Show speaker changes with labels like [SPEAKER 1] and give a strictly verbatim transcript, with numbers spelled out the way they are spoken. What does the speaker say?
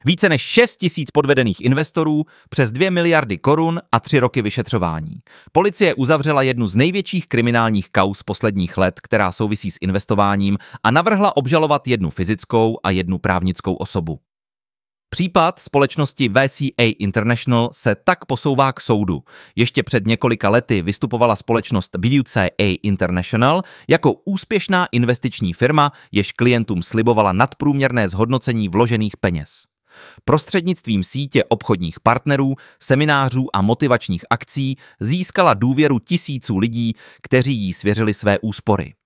[SPEAKER 1] Více než šest tisíc podvedených investorů, přes dvě miliardy korun a tři roky vyšetřování. Policie uzavřela jednu z největších kriminálních kauz posledních let, která souvisí s investováním, a navrhla obžalovat jednu fyzickou a jednu právnickou osobu. Případ společnosti V C A International se tak posouvá k soudu. Ještě před několika lety vystupovala společnost V C A International jako úspěšná investiční firma, jež klientům slibovala nadprůměrné zhodnocení vložených peněz. Prostřednictvím sítě obchodních partnerů, seminářů a motivačních akcí získala důvěru tisíců lidí, kteří jí svěřili své úspory.